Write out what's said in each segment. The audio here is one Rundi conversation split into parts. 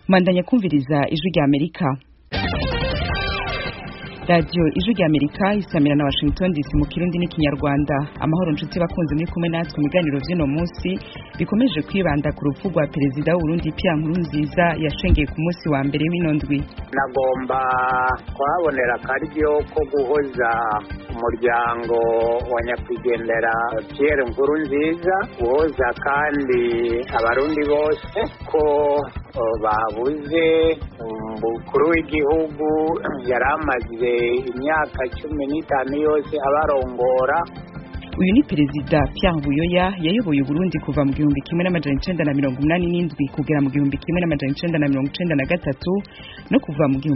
Mandanya kumviriza ijwi rya Amerika. Radio ijwi rya Amerika isamira na Washington DC mu Kirundi n'ikinyarwanda. Amahoro nshuti bakunze muri kumwe natwe mu biganiro vy'ino munsi bikomeje kwibanda ku rupfu rwa perezida w'u Burundi Pierre Nkurunziza yashengeye ku munsi wa mbere w'inondwi. Nagomba kuhabonera akaryo ko guhoza umuryango wa nyakwigendera Pierre Nkurunziza, guhoza kandi abarundi bose ko babuze umukuru w'igihugu yari amaze imyaka 15 yose abarongora. Uyu ni perezida Pierre Buyoya yayoboye Burundi kuva mu 1987 kugera mu 1993 no kuva mu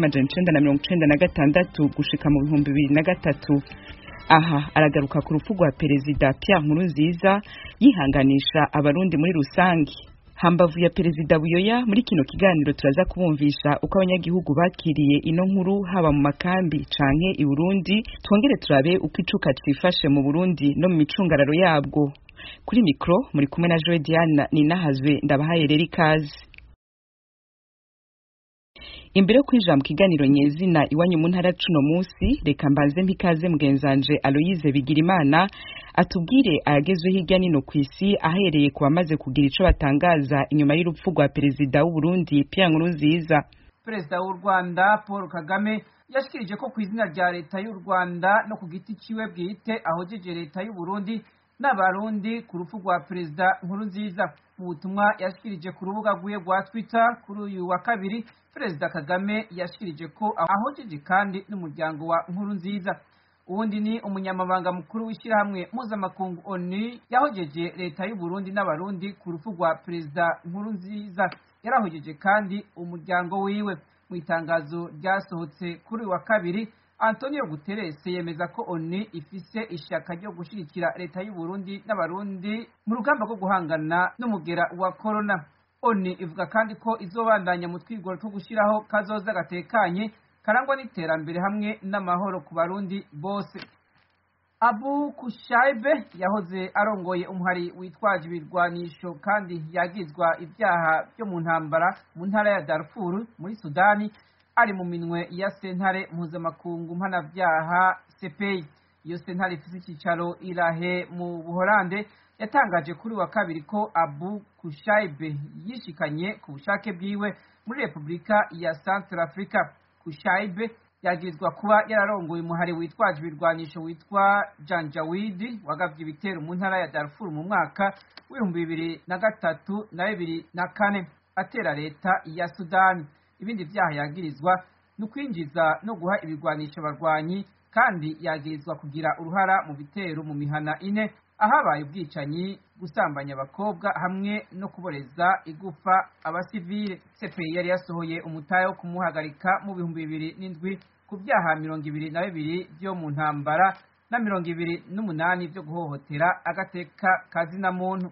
1996 gushika mu 2003. Aha aragaruka ku rupfu rwa perezida Pierre Nkurunziza yihanganisha abarundi muri rusangi. Hambavu ya perezida Buyoya muri kino kiganiro turaza kubumvisha uko abanyagihugu bakiriye ino nkuru haba mu makambi canke i Burundi, twongere turabe uko icuka twifashe mu Burundi no mu micungararo yabwo. Kuri mikro muri kumwe na Joe Diana Ninahazwe, ndabahaye rero ikaze. Imbere yo kwinjira mu kiganiro nyezina iwanyu mu ntara cuno munsi, reka mbanze mpikaze mugenzanje Aloise Bigirimana atubwire ayagezwe hirya nino kw'isi ahereye ku bamaze kugira ico batangaza inyuma y'urupfu rwa perezida w'u Burundi Pierre Nkurunziza. Perezida w'u Rwanda Paul Kagame yashikirije ko kw'izina rya leta y'u Rwanda no ku giti ciwe bwite ahojeje leta y'u Burundi n'abarundi ku rupfu rwa perezida Nkurunziza. Mu butumwa yashikirije ku rubuga rwiwe rwa Twitter kuri uyu wa kabiri, Perezida Kagame yashikirije ko ahojeje kandi n'umuryango wa Nkurunziza. Uwundi ni umunyamabanga mukuru w'ishirahamwe mpuzamakungu ONU yahojeje leta y'u Burundi n'abarundi ku rupfu rwa perezida Nkurunziza. Yarahojeje kandi umuryango wiwe. Mu itangazo ryasohotse kuri uyu wa kabiri, Antonio Guterres yemeza ko ONU ifise ishaka ryo gushigikira leta y'u Burundi n'abarundi mu rugamba rwo guhangana n'umugera wa corona. ONU ivuga kandi ko izobandanya mu twigoro two gushiraho kazoza gatekanye karangwa n'iterambere hamwe n'amahoro ku barundi bose. Abu Kushaibe yahoze arongoye umuhari witwaje ibirwanisho kandi yagizwa ibyaha byo mu ntambara mu ntara ya Darfur muri Sudani, ari mu minwe ya sentare mpuzamakungu mpanavyaha CPI. Iyo sentare ifise icicaro Irahe mu Buholande yatangaje kuri wa kabiri ko Abu Kushaibe yishikanye ku bushake bwiwe muri Republika ya Central Africa. Kushaibe yagirizwa kuba yararongoye umuhari witwaje ibirwanisho witwa Janjaweed wagavye ibitero mu ntara ya Darfur mu mwaka w'2003 na 2004 atera leta ya Sudani. Ibindi vyaha yagirizwa no kwinjiza no guha ibirwanisho abarwanyi, kandi yagirizwa kugira uruhara mu bitero mu mihana ine ahabaye ubwicanyi, gusambanya abakobwa hamwe no kuboreza igufa abasivile. CPI yari yasohoye umutahe wo kumuhagarika mu 2007 ku vyaha 22 vyo mu ntambara na 28 vyo guhohotera agateka kazina muntu.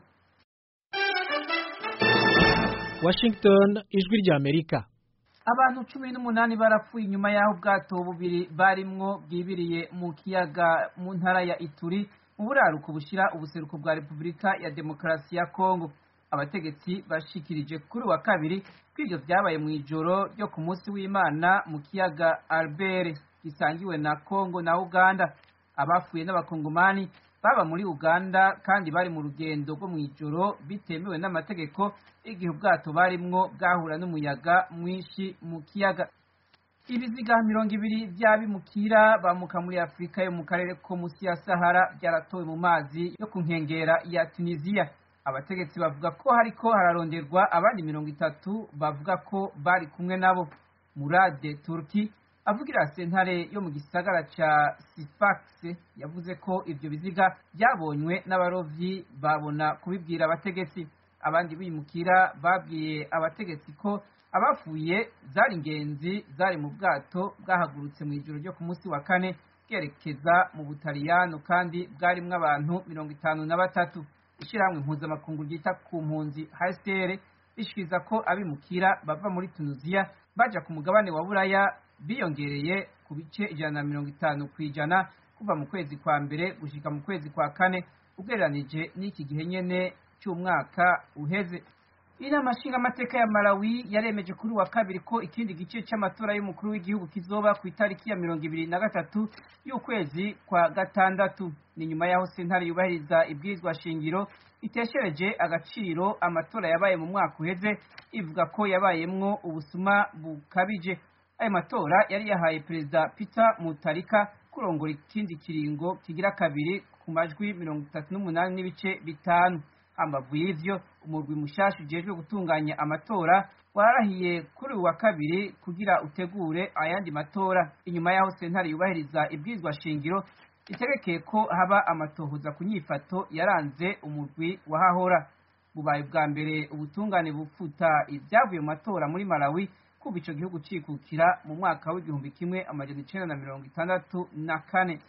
Washington, ijwi rya Amerika. Abantu 18 barapfuye inyuma y'aho ubwato bubiri barimwo bwibiriye mu kiyaga mu ntara ya Ituri mu buraruko bushira ubuseruko bwa Republika ya Demokarasi ya Kongo. Abategetsi bashikirije kuri wa kabiri kw'ivyo vyabaye mu ijoro ryo ku munsi w'Imana mu kiyaga Albert gisangiwe na Kongo na Uganda. Abafuye n'abakongomani baba muri Uganda kandi bari mu rugendo rwo mu ijoro bitemewe n'amategeko igihe ubwato barimwo bwahura n'umuyaga mwinshi mu kiyaga. Ibiziga 200 vy'abimukira bamuka muri Afrika yo mu karere ko musi ya Sahara byaratowe mu mazi yo ku nkengera ya Tunisia. Abategetsi bavuga ko hariko hararonderwa abandi 30 bavuga ko bari kumwe nabo. Murade Turki avugira sentare yo mu gisagara ca Sfax yavuze ko ivyo biziga byabonywe n'abarovyi babona kubibwira abategetsi. Abandi bimukira babwiye abategetsi ko abafuye zari ingenzi zari mu bwato bwahagurutse mu ijoro ryo ku munsi wa kane bwerekeza mu Butaliyano kandi bwarimwo abantu 53. Ishirahamwe mpuzamakungu ryita ku mpunzi HCR rishikiriza ko abimukira bava muri Tunisia baja ku mugabane wa Buraya biyongereye ku bice 150% kuva mu kwezi kwa mbere gushika mu kwezi kwa kane ugereranije n'iki gihe nyene cy'umwaka uheze. Inama nshingamateka ya Malawi yaremeje kuri wa kabiri ko ikindi gice c'amatora y'umukuru w'igihugu kizoba ku itariki ya 23 y'ukwezi kwa gatandatu. Ni nyuma yaho sentare yubahiriza ibwirizwa shingiro iteshereje agaciro amatora yabaye mu mwaka uheze ivuga ko yabayemwo ubusuma bukabije. Ayo matora yari yahaye Perezida Peter Mutharika kurongora ikindi kiringo kigira kabiri ku majwi 38 n'ibice bitanu. Hambavu y'ivyo umurwi mushasha ujejwe gutunganya amatora warahiye kuri wa kabiri kugira utegure ayandi matora. Inyuma yaho sentare yubahiriza ibwirizwa shingiro itegekeye ko haba amatohoza ku nyifato yaranze umurwi wahahora. Bubaye bwa mbere ubutungane bufuta ibyavuye mu matora muri Malawi kuva ico gihugu cikukira mu mwaka w'1964.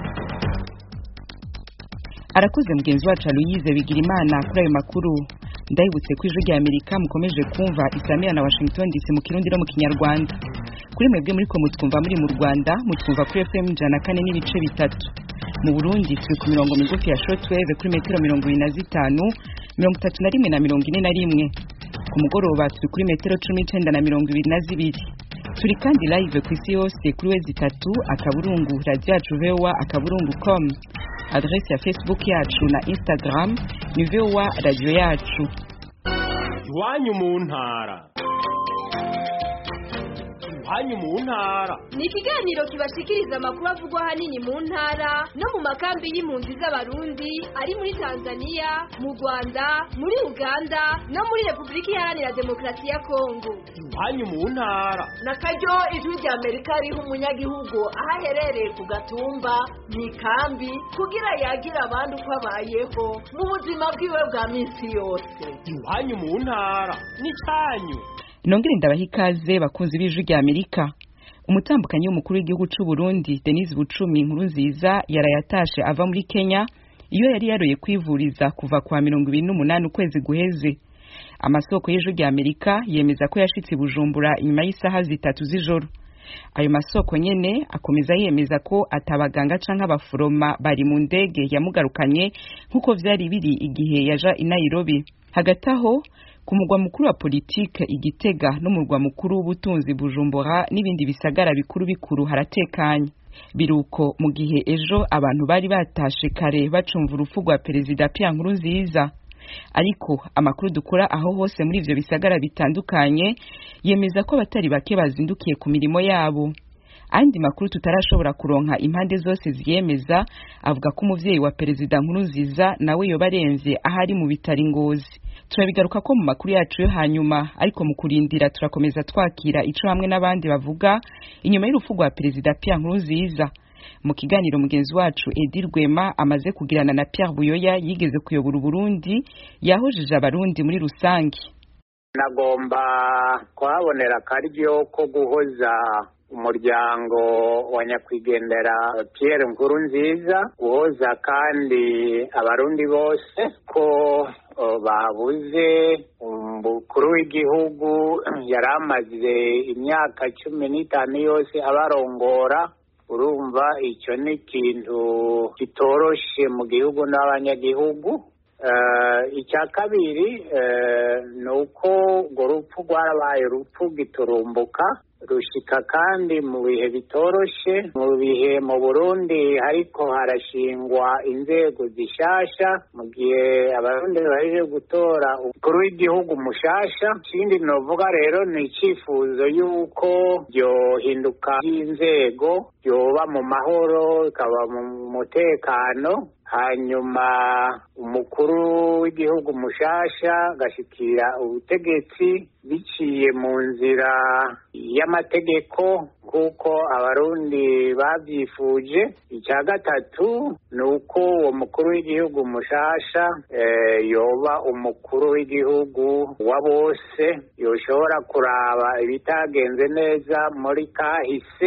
Arakuze mugenzi wacu Louise Bigirimana kuri ayo makuru. Ndayibutse ko Ijwi rya Amerika mukomeje kumva Isamira na Washington DC mu Kirundi no mu Kinyarwanda. Kuri mwebwe muri ko mutwumva muri mu Rwanda mutwumva kuri FM 104 n'ibice bitatu. Mu Burundi turi ku mirongo migufi ya shortwave kuri metero 25, 31 na 41. Ku mugoroba turi kuri metero 19 na 22. Turi kandi live ku isi yose kuri wezi 3 akaburungu radio yacu VOA@com. Adresse ya Facebook yacu na Instagram ni VOA radio yacu. Iwanyu mu ntara. Iwanyu mu ntara. Ni ikiganiro kibashikiriza amakuru avugwa hanini mu ntara no mu makambi y'impunzi z'abarundi ari muri Tanzania, mu Rwanda, muri Uganda no muri Republika Iharanira Demokarasi ya Kongo. Iwanyu mu ntara. Na karyo Ijwi rya Amerika riha umunyagihugu ahaherereye ku gatumba mu kambi kugira yagira abandi uko abayeho mu buzima bwiwe bwa minsi yose. Iwanyu mu ntara ni cyanyu. Nongere ndabaha ikaze bakunzi b'Ijwi rya Amerika. Umutambukanyi w'umukuru w'igihugu c'u Burundi Denis Bucumi Nkurunziza yarayatashe ava muri Kenya iyo yari yaroye kwivuriza kuva kwa 28 ukwezi guheze. Amasoko y'Ijwi rya Amerika yemeza ko yashitse Bujumbura inyuma y'isaha 3 z'ijoro. Ayo masoko nyene akomeza yemeza ko atabaganga canke abaforoma bari mu ndege yamugarukanye nkuko vyari biri igihe yaja i Nairobi. Hagati aho ku mugwa mukuru wa politike Igitega no mu mugwa mukuru w'ubutunzi Bujumbura n'ibindi bisagara bikuru haratekanye. Biruko mu gihe ejo abantu bari batashe kare bacumva urupfu rwa Perezida Pierre Nkurunziza. Ariko amakuru dukora aho hose muri ivyo bisagara bitandukanye yemeza ko abatari bake bazindukiye ku mirimo yabo. Andi makuru tutarashobora kuronka impande zose ziyemeza avuga ko umuvyeyi wa Perezida Nkurunziza nawe yobaremvye ahari mu bitari Ngozi. Turabigaruka ko mu makuru yacu yo hanyuma, ariko mu kurindira turakomeza twakira ico hamwe n'abandi bavuga inyuma y'urupfu rwa Perezida Pierre Nkurunziza. Mu kiganiro mugenzi wacu Edi Rwema amaze kugirana na Pierre Buyoya yigeze kuyobora Burundi yahojeje abarundi muri rusangi. Nagomba kuhabonera akaryo ko guhoza umuryango wa nyakwigendera Pierre Nkurunziza, guhoza kandi abarundi bose ko babuze umukuru w'igihugu yari amaze imyaka 15 yose abarongora. Urumva icyo ni ikintu kitoroshe mu gihugu n'abanyagihugu. Icya kabiri ni uko urwo rupfu rwarabaye urupfu giturumbuka rushika kandi mu bihe bitoroshe, mu bihe mu Burundi hariko harashingwa inzego zishasha mu gihe abarundi baje gutora umukuru w'igihugu mushasha. Ikindi novuga rero ni icifuzo yuko byohinduka inzego byoba mu mahoro ikaba mu mutekano, hanyuma umukuru w'igihugu mushasha gashikira ubutegetsi biciye mu nzira y'amategeko kuko abarundi bavyifuje. Icya gatatu ni uko uwo mukuru w'igihugu mushasha yoba umukuru w'igihugu wa bose, yoshobora kuraba ibitagenze neza muri kahise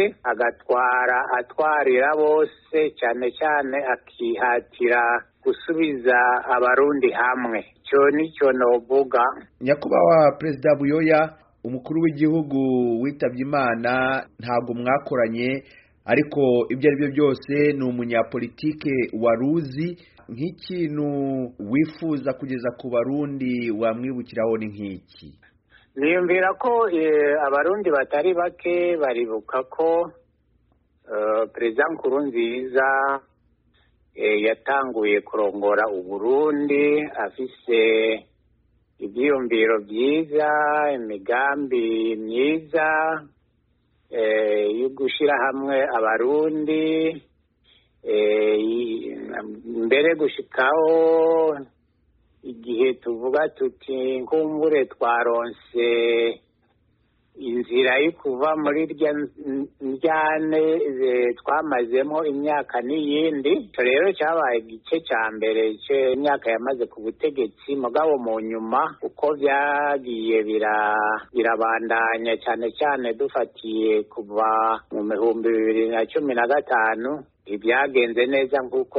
atwarira bose, cyane cyane akihatira gusubiza abarundi hamwe. Cyo nico novuga. Nyakubahwa Perezida Buyoya, umukuru w'igihugu witavye Imana ntago mwakoranye, ariko ibyo ari byo byose ni umunyapolitike waruzi nk'ikintu wifuza kugeza ku barundi wamwibukiraho ni nk'iki? niyumvira ko abarundi batari bake baribuka ko Perezida Nkurunziza yatanguye kurongora Uburundi afise ibyiyumviro byiza, imigambi myiza yo gushyira hamwe abarundi, mbere gushikaho igihe tuvuga tuti nkumbure twaronse inzira yo kuva muri rya njyane twamazemo imyaka n'iyindi. Icyo rero cyabaye igice cya mbere cy'imyaka yamaze ku butegetsi, mugabo mu nyuma uko byagiye birabandanya, cyane cyane dufatiye kuva mu 2015 ibyagenze neza nk'uko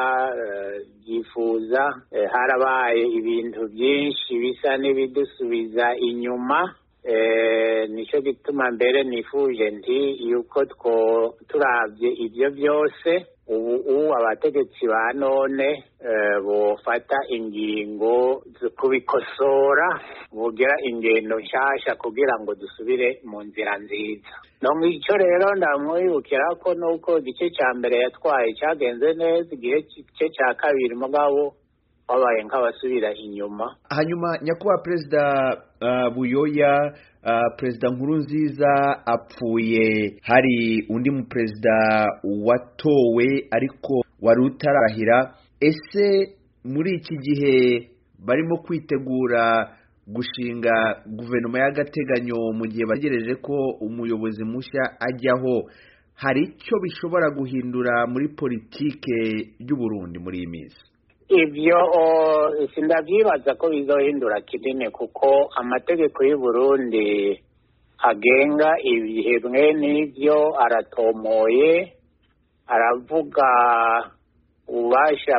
twabyifuza. Harabaye ibintu byinshi bisa n'ibidusubiza inyuma, nicyo gituma mbere nifuje nti yuko turavye ibyo byose ubu abategetsi ba none bofata ingingo zo kubikosora, bugira ingendo nshasha kugira ngo dusubire mu nzira nziza. No icyo rero ndamwibukira ko nuko igice cya mbere yatwaye cyagenze neza, igice cya kabiri mugabo wabaye nk'abasubira inyuma. Hanyuma nyakubahwa Perezida Buyoya, Perezida Nkurunziza apfuye, hari undi mu perezida watowe ariko wari utarahira. Ese muri iki gihe barimo kwitegura gushinga guverinoma y'agateganyo mu gihe bategereje ko umuyobozi mushya ajyaho, hari icyo bishobora guhindura muri politike y'u Burundi muri iyi minsi? Ibyo sindabyibaza ko bizohindura kinini, kuko amategeko y'u Burundi agenga ibihe n'ibyo aratomoye, aravuga ububasha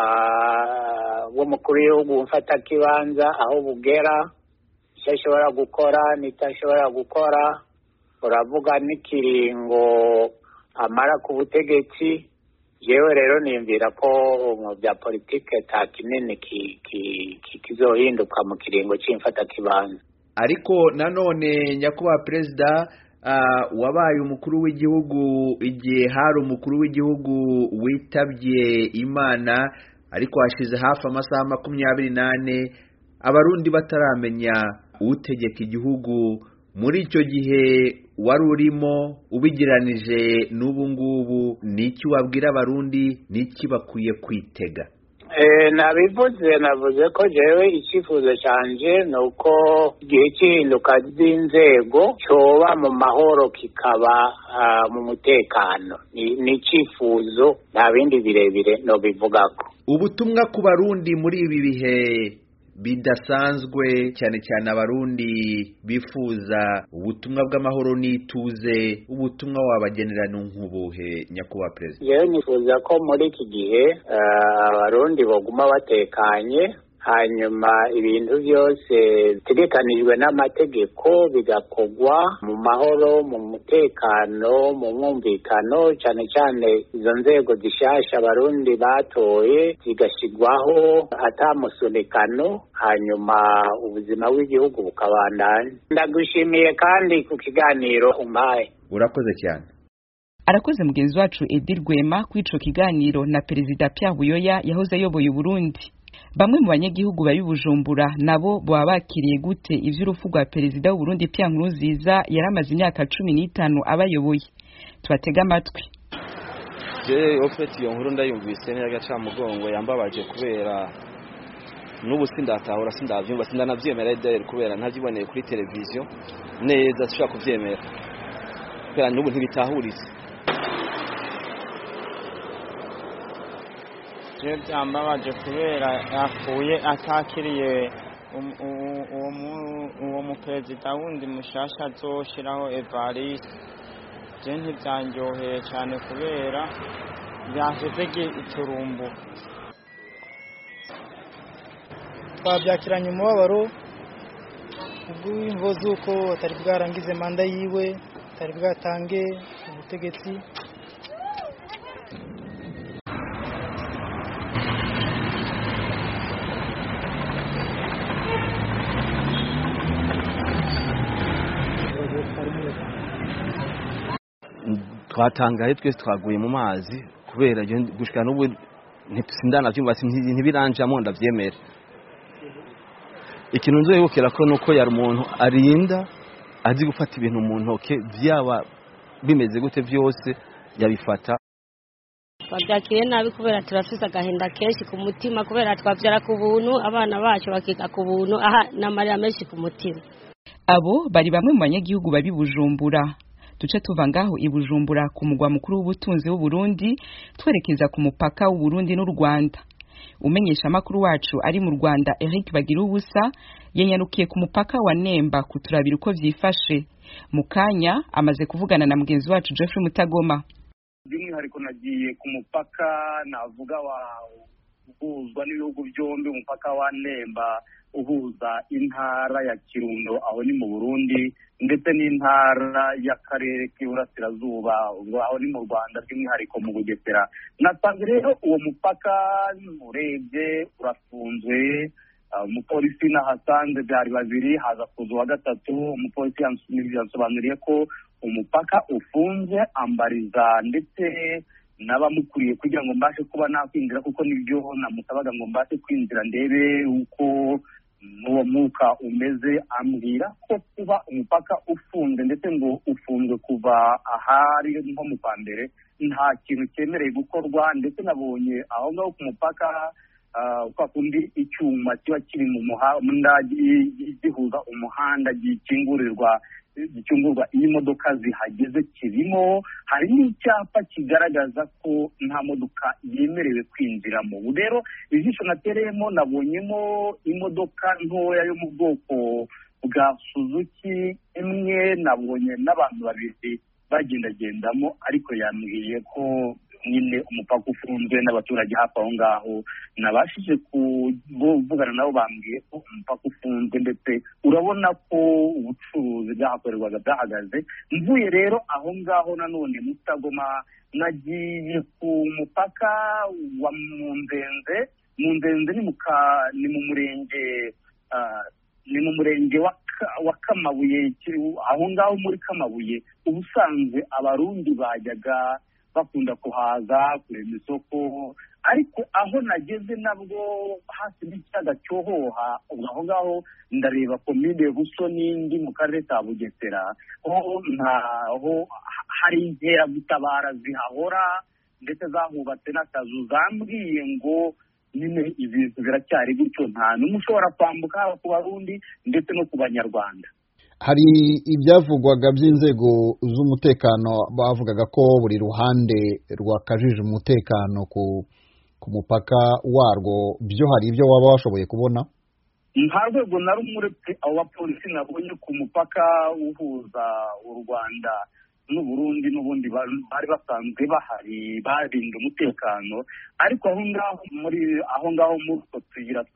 bw'umukuru w'igihugu mfata kibanza aho bugera, icyo ashobora gukora n'itashobora gukora, uravuga n'ikiringo amara ku butegetsi. Jewe rero niyumvira ko mu bya politike ta kinini kizohinduka mu kiringo c'imfata kibanza. Ariko nanone nyakubahwa Perezida, wabaye umukuru w'igihugu igihe hari umukuru w'igihugu witabye Imana, ariko hashize hafi amasaha 24 abarundi bataramenya utegeka igihugu. Muri icyo gihe wari urimo ubigiranije n'ubu ngubu, niki wabwira abarundi, niki bakwiye kwitega? navuze ko jewe icyifuzo canje nuko igihe cy'induka z'inzego cyoba mu mahoro kikaba mu mutekano. Ni icyifuzo, nta bindi birebire no bivugako. Ubutumwa ku barundi muri ibi bihe bidasanzwe, cyane cyane abarundi bifuza ubutumwa bw'amahoro n'ituze, ubutumwa wabagenera n'ubuhe nyakubahwa Perezida? Yewe nifuza ko muri iki gihe abarundi baguma batekanye, hanyuma ibintu byose bitegekanijwe n'amategeko bigakorwa mu mahoro, mu mutekano, mu mwumvikano, cyane cyane izo nzego zishasha abarundi batoye zigashyirwaho atamusunikano, hanyuma ubuzima bw'igihugu bukabandanya. Ndagushimiye kandi ku kiganiro umpaye. Urakoze cyane. Arakoze mugenzi wacu Edi Rwema kw'ico kiganiro na Perezida Pierre Buyoya yahoze ayoboye Burundi. Bamwe mu banyagihugu bari Bujumbura nabo baba bakiriye gute ivy'urupfu rwa Perezida w'u Burundi Pierre Nkurunziza yaramaze imyaka 15 abayoboye? Tubatega amatwi. Ofeti iyo nkuru ndayumvise n'agaca mugongo yambabaje kubera n'ubu sindatahura, sindavyumva, sindanavyemera idere kubera ntavyiboneye kuri televiziyo neza, sishaka kuvyemera kubera n'ubu ntibitahuritse. Byambabaje kubera yapfuye atakiriye uwo muperezida wundi mushasha azoshiraho Evariste. Je ntibyanyoheye cyane kubera byaheze iturumbu. Twabyakiranye umubabaro ubw'imvo z'uko atari bwarangize manda yiwe, atari bwatange ubutegetsi. twatangaye twese twaguye mu mazi kubera gushika n'ubu ntitusindana byumva ntibiranjamo ndavyemera. Ikintu nzoyibukira ko nuko yari umuntu arinda azi gufata ibintu mu ntoke byaba bimeze gute byose yabifata. Twabyakiriye nabi kubera turafise agahinda kenshi ku mutima kubera twavyara ku buntu abana bacu bakiga ku buntu aha n'amarira menshi ku mutima. Abo bari bamwe mu banyagihugu babi Bujumbura. Duce tuva ngaho i Bujumbura ku mugwa mukuru w'ubutunzi w'u Burundi twerekeza ku mupaka w'u Burundi n'u Rwanda. Umenyesha makuru wacu ari mu Rwanda Eric Bagirubusa yanyarukiye ku mupaka wa Nemba kuturabira uko vyifashe. Mukanya amaze kuvugana na mugenzi wacu Jeffrey Mutagoma. By'umwihariko nagiye ku mupaka navuga wa uhuzwa n'ibihugu byombi, umupaka wa Nemba uhuza intara ya Kirundo aho ni mu Burundi ndetse n'intara y'akarere k'Iburasirazuba aho ni mu Rwanda, by'umwihariko mu Bugesera. Nasanze rero uwo mupaka urebye urafunzwe, umupolisi nahasanze byari babiri, haza kuza wa gatatu. Umupolisi yansobanuriye ko umupaka ufunze, ambariza ndetse n'abamukuriye kugira ngo mbashe kuba nakwinjira, kuko nibyo namusabaga ngo mbashe kwinjira ndebe uko n'uwo mwuka umeze. Ambwira ko kuba umupaka ufunze ndetse ngo ufunzwe kuva ahari nko mu kwa mbere nta kintu cyemereye gukorwa, ndetse nabonye aho ngaho ku mupaka kwa kundi icyuma kiba kiri mu muhanda gihuza umuhanda gikingurwa iyo imodoka zihageze kirimo, hari n'icyapa kigaragaza ko nta modoka yemerewe kwinjiramo. Rero ijisho natereyemo nabonyemo imodoka ntoya yo mu bwoko bwa Suzuki imwe, nabonye n'abantu babiri bagendagendamo, ariko yambwiye ko nyine umupaka ufunzwe n'abaturage hafi aho ngaho. Nabashije kuvugana nabo, bambwiye ko umupaka ufunzwe ndetse urabona ko ubucuruzi bwahakorerwaga bwahagaze. Mvuye rero aho ngaho nanone Mutagoma nagiye ku mupaka wa Munzenze. Munzenze ni mu murenge wa Kamabuye, aho ngaho muri Kamabuye ubusanzwe abarundi bajyaga bakunda kuhaza kurema isoko, ariko aho nageze nabwo hasi n'ikiyaga cyohoha, aho ngaho ndareba komine Busoni ndi mu karere ka Bugesera, aho hari inkeragutabara zihahora ndetse zahubatse n'akazu. Zambwiye ngo nyine ibintu biracyari gutyo, nta n'umwe ushobora kwambuka, haba ku Barundi ndetse no ku Banyarwanda. Hari ibyavugwaga by'inzego z'umutekano, bavugaga ko buri ruhande rwakajije umutekano ku mupaka warwo. Byo hari ibyo waba washoboye kubona? Nta rwego na rumwe uretse abo bapolisi nabonye ku mupaka uhuza u Rwanda n'u Burundi, n'ubundi bari basanzwe bahari barinda umutekano. Ariko aho ngaho muri utwo tuyira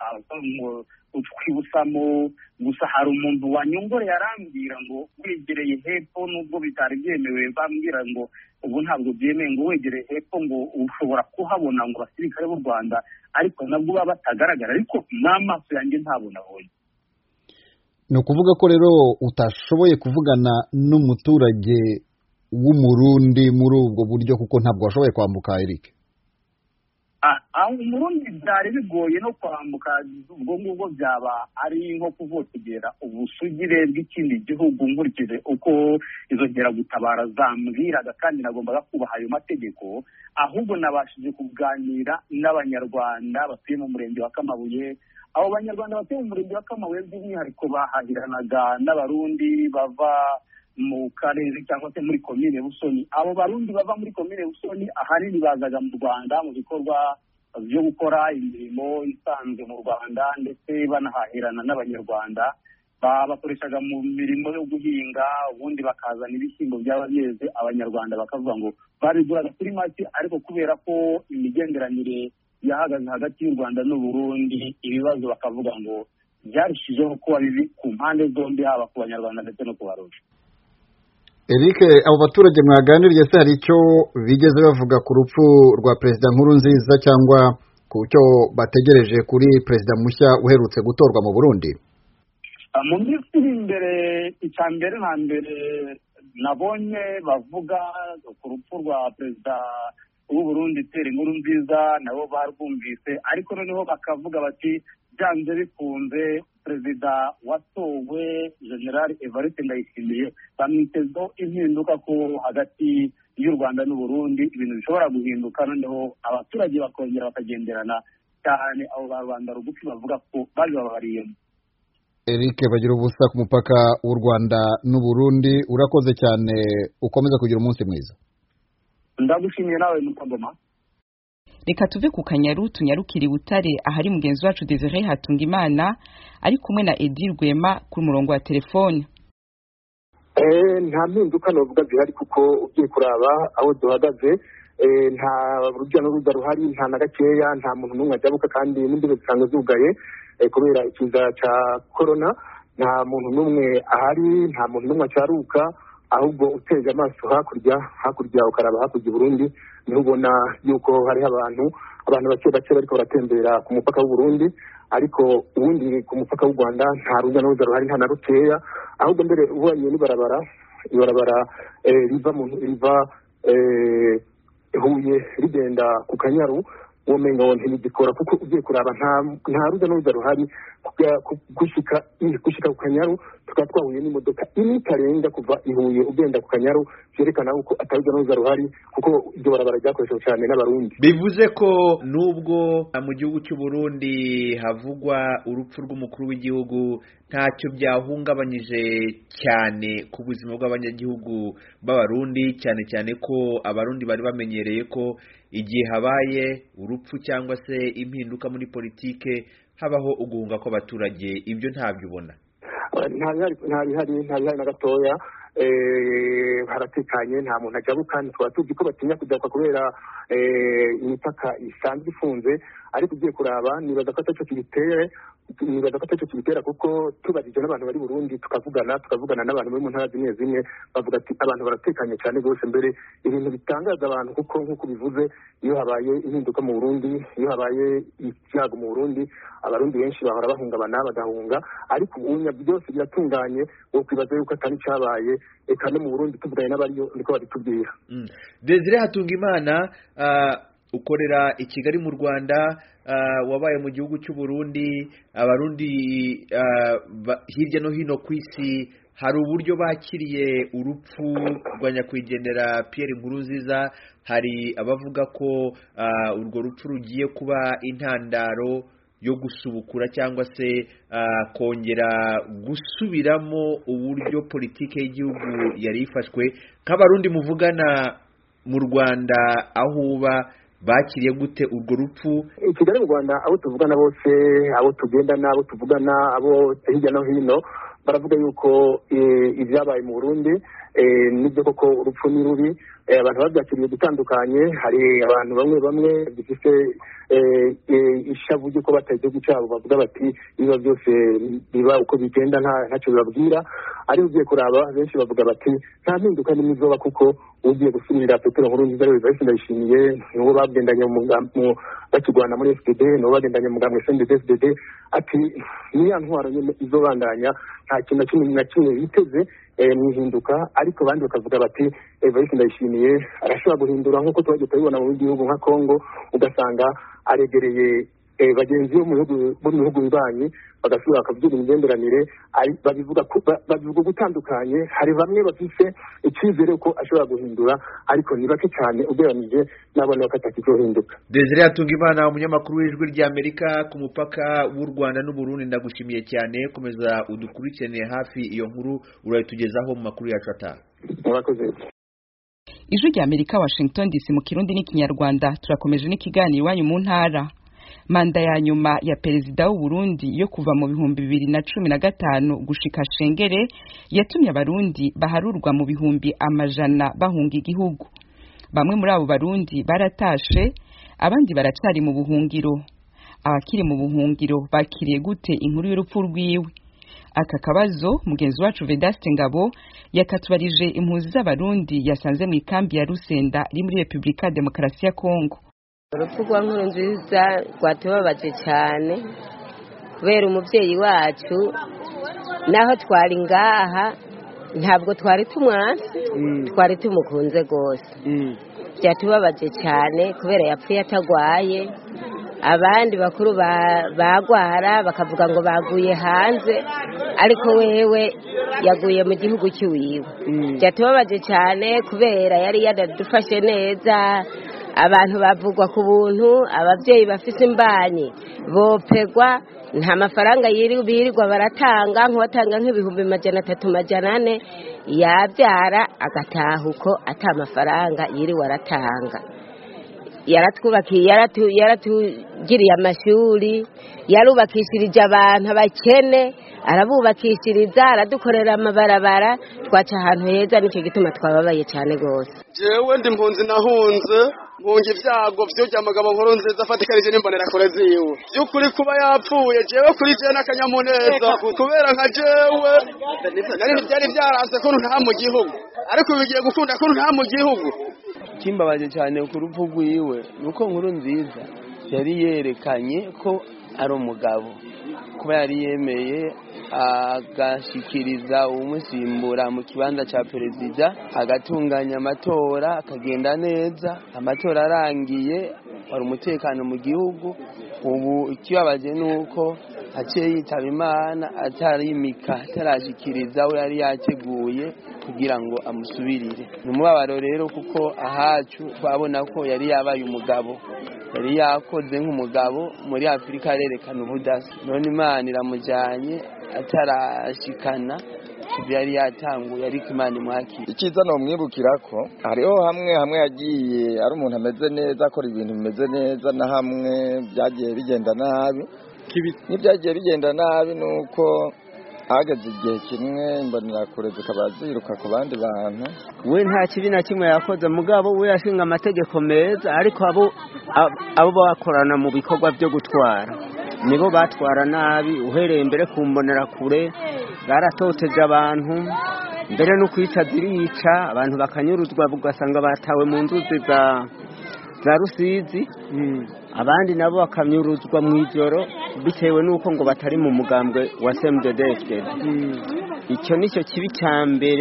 twibusamo gusa hari umuntu wanyongoreye arambwira ngo wegereye hepfo, nubwo bitari byemewe, bambwira ngo ubu ntabwo byemewe, ngo wegereye hepfo ngo ushobora kuhabona ngo abasirikare b'u Rwanda, ariko nabwo baba batagaragara, ariko n'amaso yanjye ntabona abonye. Ni ukuvuga ko rero utashoboye kuvugana n'umuturage w'umurundi muri ubwo buryo, kuko ntabwo washoboye kwambuka, Eric? Umurundi byari bigoye no kwambuka, ubwo ngubwo byaba ari nko kuvotegera ubusugire bw'ikindi gihugu nkurikije uko izo nkeragutabara zambwiraga, kandi nagombaga kubaha ayo mategeko. Ahubwo nabashije kuganira n'Abanyarwanda batuye mu murenge wa Kamabuye. Abo Banyarwanda batuye mu murenge wa Kamabuye by'umwihariko bahahiranaga n'Abarundi bava mu karere cyangwa se muri komine Busoni. Abo Barundi bava muri komine Busoni ahanini bazaga mu Rwanda mu bikorwa byo gukora imirimo isanzwe mu Rwanda, ndetse banahahirana n'Abanyarwanda. Bakoreshaga mu mirimo yo guhinga, ubundi bakazana ibishyimbo byaba byeze, Abanyarwanda bakavuga ngo babiguraga kuri make, ariko kubera ko imigenderanire yahagaze hagati y'u Rwanda n'u Burundi, ibibazo bakavuga ngo byarushijeho kuba bibi ku mpande zombi, haba ku Banyarwanda ndetse no ku Barundi. Eric, abo baturage mwaganiriye se hari icyo bigeze bavuga ku rupfu rwa Perezida Nkurunziza cyangwa ku cyo bategereje kuri Perezida mushya uherutse gutorwa mu Burundi? Mu minsi iri imbere, icya mbere na mbere nabonye bavuga ku rupfu rwa perezida w'u Burundi Pierre Nkurunziza nabo barwumvise, ariko noneho bakavuga bati byanze bikunze perezida watowe General Evariste Ndayishimiye bamwitezeho impinduka ko hagati y'u Rwanda n'u Burundi ibintu bishobora guhinduka, noneho abaturage bakongera bakagenderana cyane. Abo ba Rwanda rugufi bavuga ko bari babariyemo. Eric bagira ubusa ku mupaka w'u Rwanda n'u Burundi, urakoze cyane, ukomeza kugira umunsi mwiza. Ndagushimiye nawe Mutagoma. Reka tuve ku Kanyaru tunyarukiri Butare ahari mugenzi wacu Desire Hatungimana ari kumwe na Edi Rwema ku murongo wa telefone. Nta mpinduka novuga zihari kuko ugiye kuraba aho duhagaze nta rujya n'uruza ruhari, nta na gakeya, nta muntu n'umwe ajabuka kandi n'imbibe zisanzwe zugaye kubera ikiza ca corona. Nta muntu n'umwe ahari, nta muntu n'umwe acaruka, ahubwo uteze amaso hakurya ukaraba hakurya Burundi niho ubona yuko hari abantu bake bariko baratembera ku mupaka w'u Burundi, ariko ubundi ku mupaka w'u Rwanda nta rujya n'uruza ruhari, nta na rukeya. Ahubwo mbere ubonye ibarabara riva Huye rigenda ku Kanyaru womenga ntibigikora kuko ugiye kuraba nta rujya n'uruza ruhari gushika ku Kanyaru. Tukaba twahuye n'imodoka itarenga kuva ihuye ugenda ku Kanyaru, byerekana uko atarujya n'uruza ruhari kuko iryo barabara ryakoreshejwe cyane n'abarundi. Bivuze ko nubwo mu gihugu cy'u Burundi havugwa urupfu rw'umukuru w'igihugu ntacyo byahungabanyije cyane ku buzima bw'abanyagihugu b'abarundi, cyane cyane ko abarundi bari bamenyereye ko igihe habaye urupfu cyangwa se impinduka muri politike habaho uguhunga kw'abaturage. Ibyo ntabyo ubona? nta bihari na gatoya. Haratekanye, nta muntu ajabuka. Tukaba tuzi ko batinya kujabuka kubera imipaka isanzwe ifunze, ariko ugiye kuraba nibaza ko atacyo kibitera kuko tubajije n'abantu bari Burundi tukavugana n'abantu bari mu ntara zimwe zimwe bavuga ati abantu baratekanye cyane rwose. Mbere ibintu bitangaza abantu kuko nk'uko bivuze, iyo habaye impinduka mu Burundi, iyo habaye icyago mu Burundi, abarundi benshi bahora bahungabana bagahunga, ariko ubunya byose biratunganye. Wo kwibaza yuko atari cyabaye, eka no mu Burundi tuvuganye n'abariyo niko babitubwira. Desire Hatungimana, ukorera i Kigali mu Rwanda, wabaye mu gihugu cy'u Burundi. Abarundi hirya no hino ku isi hari uburyo bakiriye urupfu rwa nyakwigendera Pierre Nkurunziza. Hari abavuga ko urwo rupfu rugiye kuba intandaro yo gusubukura cyangwa se kongera gusubiramo uburyo politike y'igihugu yari ifashwe. Nk'abarundi muvugana mu Rwanda aho uba, bakiriye gute urwo rupfu? Kigali mu Rwanda abo tuvugana bose, abo tugendana, abo tuvugana, abo hirya no hino, baravuga yuko ibyabaye mu Burundi nibyo koko urupfu ni rubi. Abantu babyakiriye gutandukanye. Hari abantu bamwe bifite ishavu ry'uko bataye igihugu cyabo, bavuga bati ibiba byose biba uko bigenda ntacyo bibabwira. Ari ugiye kuraba benshi bavuga bati nta mpinduka n'imwe izoba kuko ugiye gusubirira Petero Nkurunziza rero Evariste Ndayishimiye nibo bagendanye bakigwana muri FDD, nibo bagendanye mu gamwe CNDD-FDD. Ati niya ntwaro nyine izobandanya, nta kintu na kimwe biteze mu ihinduka. Ariko abandi bakavuga bati Evariste Ndayishimiye arashobora guhindura nk'uko twagiye tubibona mu bihugu nka Congo, ugasanga aregereye bagenzi bo mu bihugu bibanyi, bagasubira bakavuga imigenderanire. Babivuga gutandukanye. Hari bamwe bafise icyizere ko ashobora guhindura, ariko ni bake cyane ugereranije n'abana bakatakizohinduka. Desire Hatungimana, umunyamakuru w'Ijwi ry'Amerika ku mupaka w'u Rwanda n'u Burundi, ndagushimiye cyane. Komeza udukurikirane hafi iyo nkuru, urayitugezaho mu makuru yacu ataha. Murakoze. Ijwi ry'Amerika, Washington DC, mu Kirundi n'Ikinyarwanda. Turakomeje n'ikiganiro iwanyu mu ntara. Manda ya nyuma ya perezida w'u Burundi yo kuva mu 2015 gushika Shengere yatumye abarundi baharurwa mu bihumbi amajana bahunga igihugu. Bamwe muri abo barundi baratashe, abandi baracari mu buhungiro. Abakiri mu buhungiro bakiriye gute inkuru y'urupfu rwiwe? Aka kabazo mugenzi wacu Vedaste Ngabo yakatubarije impuzi z'abarundi yasanze mu ikambi ya Rusenda iri muri Republika Demokarasi ya Kongo. Urupfu rwa Nkurunziza rwatubabaje cyane kubera umuvyeyi wacu naho twari ngaha ntabwo twari tumwansi twari tumukunze rwose byatubabaje cyane kubera yapfuye atagwaye abandi bakuru bagwara bakavuga ngo baguye hanze ariko wewe yaguye mu gihugu cy'iwiwe byatubabaje cyane kubera yari yadufashe neza abantu bavugwa ku buntu ababyeyi bafite imbanyi bopegwa nta mafaranga birirwa baratanga nk'uwatanga nk'ibihumbi 300-400 yabyara agataha uko ata mafaranga yiriwe aratanga yaratwubakiye yaratugiriye amashuri yarubakishirije abantu abakene arabubakishiriza aradukorera amabarabara twaca ahantu heza nicyo gituma twababaye cyane rwose jewe ndi mpunzi nahunze bunge ibyago by'amagabo nkuru nziza afatikanije n'imbonera kure ziwe by'ukuri kuba yapfuye jewe kuri je n'akanyamuneza kubera nka jewe nari byari byarase ko nta mu gihugu ariko bigiye gukunda ko nta mu gihugu kimbabaje cyane ku rupfu rwiwe nuko nkuru nziza yari yerekanye ko ari umugabo kuba yari yemeye agashikiriza umusimbura mu kibanza cya perezida agatunganya amatora akagenda neza amatora arangiye wari umutekano mu gihugu ubu ikibabaje nuko aciye yitaba Imana atarimika atarashikiriza we yari yateguye kugira ngo amusubirire ni umubabaro rero kuko ahacu twabona ko yari yabaye umugabo yari yakoze nk'umugabo muri Afurika arerekana ubudasa none Imana iramujyanye atarashikana yari yatanguye ariko Imana imwakira icyiza no mwibukira ko hariho hamwe yagiye ari umuntu ameze neza akora ibintu bimeze neza na hamwe byagiye bigenda nabi n'ibyagiye bigenda nabi nuko hageze igihe kimwe imbonerakure zikaba ziruka ku bandi bantu we nta kibi na kimwe yakoze mugabo we yashinga amategeko meza ariko abo bakorana mu bikorwa byo gutwara nibo batwara nabi uhereye mbere ku mbonerakure baratoteje abantu mbere no kwica zirica abantu bakanyuruzwa ugasanga batawe mu nzuzi za Rusizi abandi nabo bakamyuruzwa mu ijoro bitewe nuko ngo batari mu mugambwe wa CNDD-FDD icyo nicyo kibi cya mbere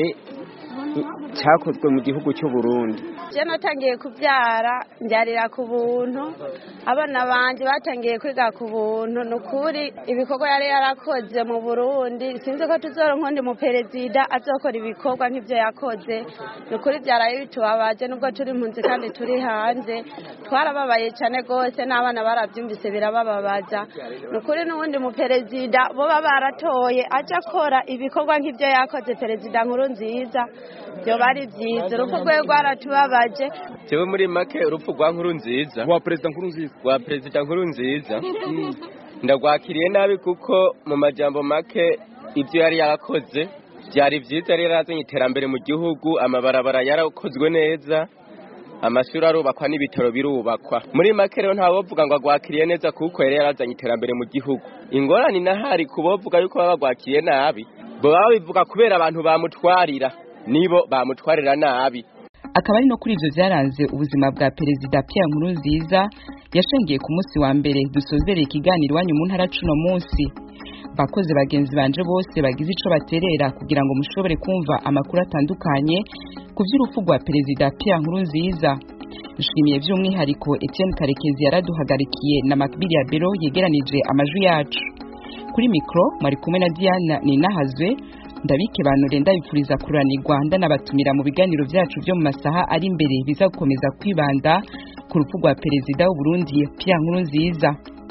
cyakozwe mu gihugu cy'u Burundi je natangiye kubyara mbyarira ku buntu abana banje batangiye kwiga ku buntu nukuri ibikorwa yari yarakoze mu Burundi sinzi ko tuzoronka ndi mu perezida azokora ibikorwa nk'ivyo yakoze nukuri byaraye bitubabaje nubwo turi impunzi kandi turi hanze twarababaye cyane gose n'abana barabyumvise birabababaza nukuri n'ubundi mu perezida bo baratoye aje akora ibikorwa nk'ivyo yakoze perezida nkuru nziza byo bari byiza urupfu rwe rwaratubabaje jewe muri make urupfu rwa nkuru nziza rwa perezida nkuru nziza ndagwakiriye nabi kuko mu majambo make ibyo yari yarakoze byari byiza yari yarazanye iterambere mu gihugu amabarabara yarakozwe neza amashuri arubakwa n'ibitaro birubakwa muri make rero ntawovuga ngo agwakiriye neza kuko yari yarazanye iterambere mu gihugu ingorane nahari kubovuga yuko babagwakiriye nabi bo babivuga kubera abantu bamutwarira nibo bamutwarira nabi akaba ari no kuri ivyo vyaranze ubuzima bwa perezida Pierre Nkurunziza yashengiye ku munsi wa mbere dusozereye ikiganiro wanyu mu ntara cuno munsi bakoze bagenzi banje bose bagize ico baterera kugira ngo mushobore kumva amakuru atandukanye ku vy'urupfu rwa perezida Pierre Nkurunziza nshimiye vy'umwihariko Etienne Karekezi yaraduhagarikiye na Makbili ya Bero yegeranije amajwi yacu kuri mikro mwari kumwe na Diana Ninahazwe ndabike banure ndabifuriza kuranirwa ndanabatumira mu biganiro byacu byo mu masaha ari imbere biza gukomeza kwibanda ku rupfu rwa perezida w'u Burundi Pierre Nkurunziza.